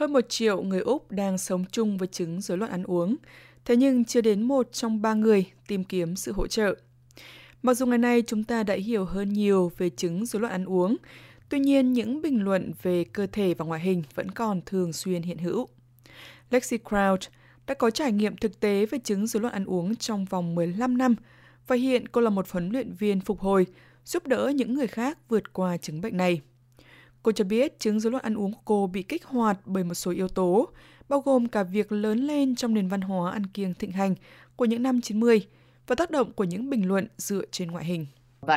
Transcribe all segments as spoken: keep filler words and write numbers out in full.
Hơn một triệu người Úc đang sống chung với chứng rối loạn ăn uống, thế nhưng chưa đến một trong ba người tìm kiếm sự hỗ trợ. Mặc dù ngày nay chúng ta đã hiểu hơn nhiều về chứng rối loạn ăn uống, tuy nhiên những bình luận về cơ thể và ngoại hình vẫn còn thường xuyên hiện hữu. Lexi Crouch đã có trải nghiệm thực tế về chứng rối loạn ăn uống trong vòng mười lăm năm và hiện cô là một huấn luyện viên phục hồi, giúp đỡ những người khác vượt qua chứng bệnh này. Cô cho biết chứng rối loạn ăn uống của cô bị kích hoạt bởi một số yếu tố, bao gồm cả việc lớn lên trong nền văn hóa ăn kiêng thịnh hành của những năm chín mươi và tác động của những bình luận dựa trên ngoại hình.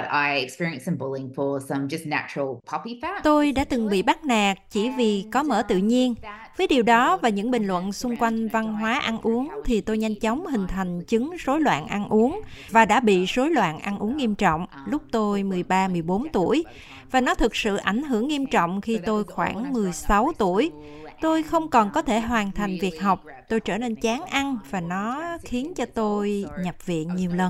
Tôi đã từng bị bắt nạt chỉ vì có mỡ tự nhiên. Với điều đó và những bình luận xung quanh văn hóa ăn uống thì tôi nhanh chóng hình thành chứng rối loạn ăn uống và đã bị rối loạn ăn uống nghiêm trọng lúc tôi mười ba mười bốn tuổi. Và nó thực sự ảnh hưởng nghiêm trọng khi tôi khoảng mười sáu tuổi. Tôi không còn có thể hoàn thành việc học, tôi trở nên chán ăn và nó khiến cho tôi nhập viện nhiều lần.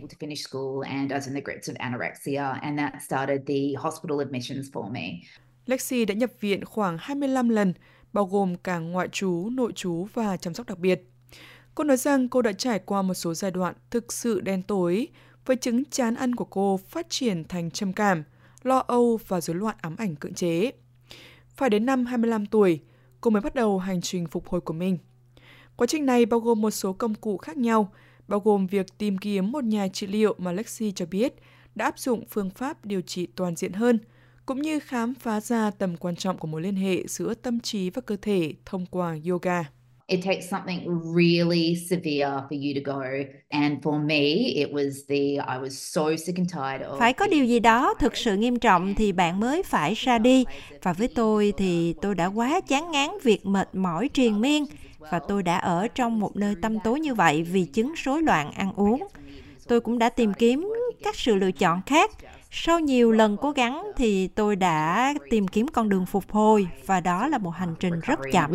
Lexi đã nhập viện khoảng hai mươi lăm lần, bao gồm cả ngoại trú, nội trú và chăm sóc đặc biệt. Cô nói rằng cô đã trải qua một số giai đoạn thực sự đen tối, với chứng chán ăn của cô phát triển thành trầm cảm, lo âu và rối loạn ám ảnh cưỡng chế. Phải đến năm hai mươi lăm tuổi, cô mới bắt đầu hành trình phục hồi của mình. Quá trình này bao gồm một số công cụ khác nhau, bao gồm việc tìm kiếm một nhà trị liệu mà Lexi cho biết đã áp dụng phương pháp điều trị toàn diện hơn, cũng như khám phá ra tầm quan trọng của mối liên hệ giữa tâm trí và cơ thể thông qua yoga. It takes something really severe for you to go. And for me, it was the, I was so sick and tired of... Phải có điều gì đó thực sự nghiêm trọng thì bạn mới phải ra đi. Và với tôi thì tôi đã quá chán ngán việc mệt mỏi triền miên. Và tôi đã ở trong một nơi tăm tối như vậy vì chứng rối loạn ăn uống. Tôi cũng đã tìm kiếm các sự lựa chọn khác. Sau nhiều lần cố gắng thì tôi đã tìm kiếm con đường phục hồi và đó là một hành trình rất chậm.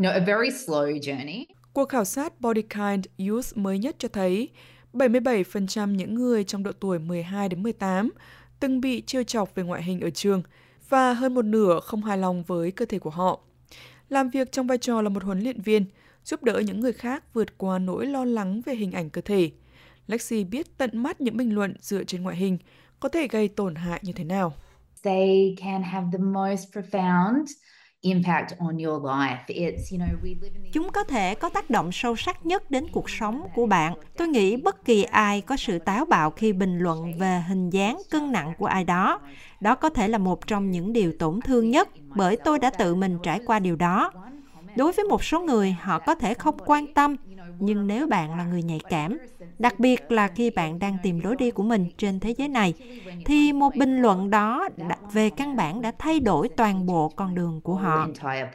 Cuộc khảo sát Bodykind Youth mới nhất cho thấy bảy mươi bảy phần trăm những người trong độ tuổi mười hai đến mười tám từng bị trêu chọc về ngoại hình ở trường và hơn một nửa không hài lòng với cơ thể của họ. Làm việc trong vai trò là một huấn luyện viên, giúp đỡ những người khác vượt qua nỗi lo lắng về hình ảnh cơ thể, Lexi biết tận mắt những bình luận dựa trên ngoại hình có thể gây tổn hại như thế nào. They can have the most profound impact on your life. It's, you know, we live in the... Chúng có thể có tác động sâu sắc nhất đến cuộc sống của bạn. Tôi nghĩ bất kỳ ai có sự táo bạo khi bình luận về hình dáng, cân nặng của ai đó. Đó có thể là một trong những điều tổn thương nhất, bởi tôi đã tự mình trải qua điều đó. Đối với một số người, họ có thể không quan tâm, nhưng nếu bạn là người nhạy cảm, đặc biệt là khi bạn đang tìm lối đi của mình trên thế giới này, thì một bình luận đó đã, về căn bản đã thay đổi toàn bộ con đường của họ.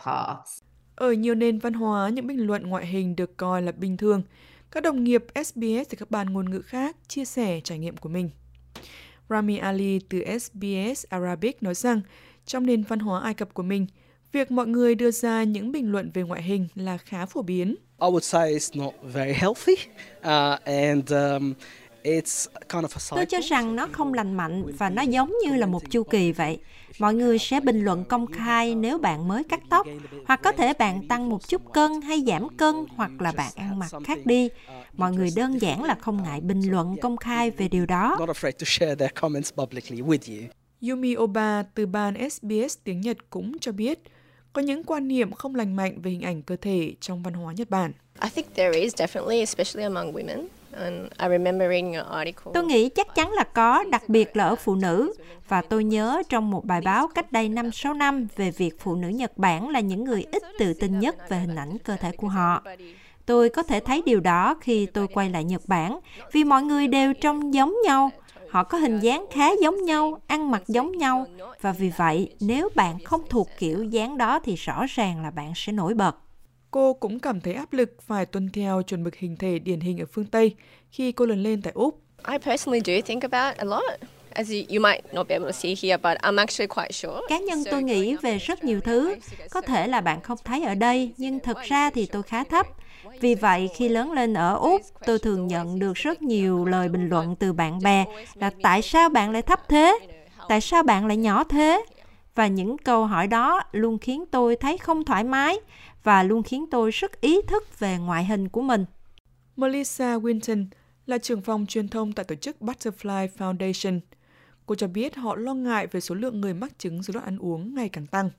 Ở nhiều nền văn hóa, những bình luận ngoại hình được coi là bình thường. Các đồng nghiệp ét bê ét và các ban ngôn ngữ khác chia sẻ trải nghiệm của mình. Rami Ali từ ét bê ét Arabic nói rằng, trong nền văn hóa Ai Cập của mình, việc mọi người đưa ra những bình luận về ngoại hình là khá phổ biến. I would say it's not very healthy, uh, and um, it's kind of a cycle. Tôi cho rằng nó không lành mạnh và nó giống như là một chu kỳ vậy. Mọi người sẽ bình luận công khai nếu bạn mới cắt tóc, hoặc có thể bạn tăng một chút cân hay giảm cân, hoặc là bạn ăn mặc khác đi. Mọi người đơn giản là không ngại bình luận công khai về điều đó. Not afraid to share their comments publicly with you. Yumi Oba từ ban ét bê ét tiếng Nhật cũng cho biết có những quan niệm không lành mạnh về hình ảnh cơ thể trong văn hóa Nhật Bản. I think there is definitely, especially among women. And I remember reading an article. Tôi nghĩ chắc chắn là có, đặc biệt là ở phụ nữ. Và tôi nhớ trong một bài báo cách đây năm sáu năm về việc phụ nữ Nhật Bản là những người ít tự tin nhất về hình ảnh cơ thể của họ. Tôi có thể thấy điều đó khi tôi quay lại Nhật Bản, vì mọi người đều trông giống nhau. Họ có hình dáng khá giống nhau, ăn mặc giống nhau. Và vì vậy, nếu bạn không thuộc kiểu dáng đó thì rõ ràng là bạn sẽ nổi bật. Cô cũng cảm thấy áp lực phải tuân theo chuẩn mực hình thể điển hình ở phương Tây khi cô lớn lên tại Úc. I personally do think about a lot. As you, you might not be able to see here, but I'm actually quite short. Cá nhân tôi nghĩ về rất nhiều thứ. Có thể là bạn không thấy ở đây, nhưng thực ra thì tôi khá thấp. Vì vậy, khi lớn lên ở Úc, tôi thường nhận được rất nhiều lời bình luận từ bạn bè là tại sao bạn lại thấp thế? Tại sao bạn lại nhỏ thế? Và những câu hỏi đó luôn khiến tôi thấy không thoải mái và luôn khiến tôi rất ý thức về ngoại hình của mình. Melissa Winton là trưởng phòng truyền thông tại tổ chức Butterfly Foundation. Cô cho biết họ lo ngại về số lượng người mắc chứng rối loạn ăn uống ngày càng tăng.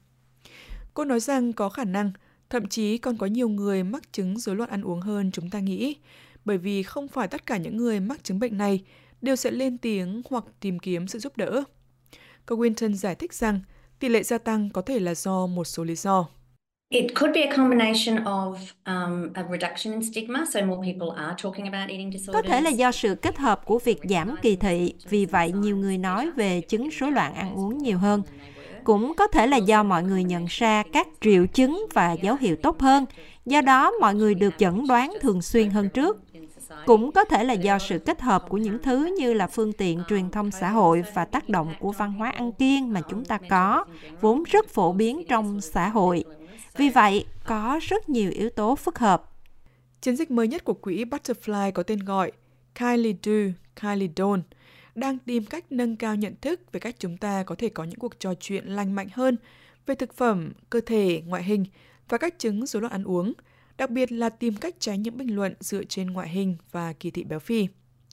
Cô nói rằng có khả năng, thậm chí còn có nhiều người mắc chứng rối loạn ăn uống hơn chúng ta nghĩ, bởi vì không phải tất cả những người mắc chứng bệnh này đều sẽ lên tiếng hoặc tìm kiếm sự giúp đỡ. Cô Winton giải thích rằng tỷ lệ gia tăng có thể là do một số lý do. It could be a combination of um, a reduction in stigma, so more people are talking about eating disorders. Có thể là do sự kết hợp của việc giảm kỳ thị, vì vậy nhiều người nói về chứng rối loạn ăn uống nhiều hơn. Cũng có thể là do mọi người nhận ra các triệu chứng và dấu hiệu tốt hơn, do đó mọi người được chẩn đoán thường xuyên hơn trước. Cũng có thể là do sự kết hợp của những thứ như là phương tiện truyền thông xã hội và tác động của văn hóa ăn kiêng mà chúng ta có, vốn rất phổ biến trong xã hội. Vì vậy, có rất nhiều yếu tố phức hợp. Chiến dịch mới nhất của quỹ Butterfly có tên gọi Kylie Do, Kylie Don't đang tìm cách nâng cao nhận thức về cách chúng ta có thể có những cuộc trò chuyện lành mạnh hơn về thực phẩm, cơ thể, ngoại hình và các chứng rối loạn ăn uống, đặc biệt là tìm cách tránh những bình luận dựa trên ngoại hình và kỳ thị béo phì.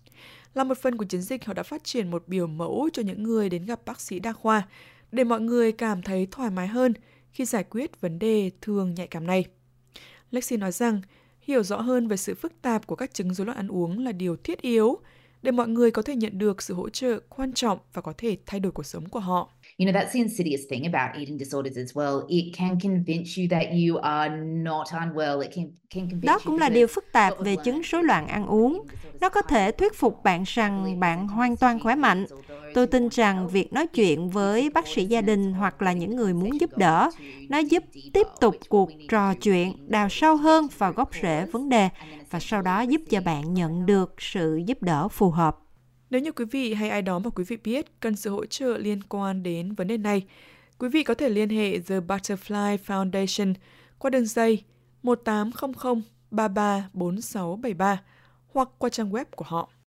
Là một phần của chiến dịch, họ đã phát triển một biểu mẫu cho những người đến gặp bác sĩ đa khoa để mọi người cảm thấy thoải mái hơn khi giải quyết vấn đề thường nhạy cảm này. Lexi nói rằng, hiểu rõ hơn về sự phức tạp của các chứng rối loạn ăn uống là điều thiết yếu để mọi người có thể nhận được sự hỗ trợ quan trọng và có thể thay đổi cuộc sống của họ. You know, that's the insidious thing about eating disorders as well. It can convince you that you are not unwell. It can, can convince Đó cũng là điều phức tạp về chứng rối loạn ăn uống. Nó có thể thuyết phục bạn rằng bạn hoàn toàn khỏe mạnh. Tôi tin rằng việc nói chuyện với bác sĩ gia đình hoặc là những người muốn giúp đỡ, nó giúp tiếp tục cuộc trò chuyện, đào sâu hơn vào gốc rễ vấn đề và sau đó giúp cho bạn nhận được sự giúp đỡ phù hợp. Nếu như quý vị hay ai đó mà quý vị biết cần sự hỗ trợ liên quan đến vấn đề này, quý vị có thể liên hệ The Butterfly Foundation qua đường dây một tám không không ba ba bốn sáu bảy ba hoặc qua trang web của họ.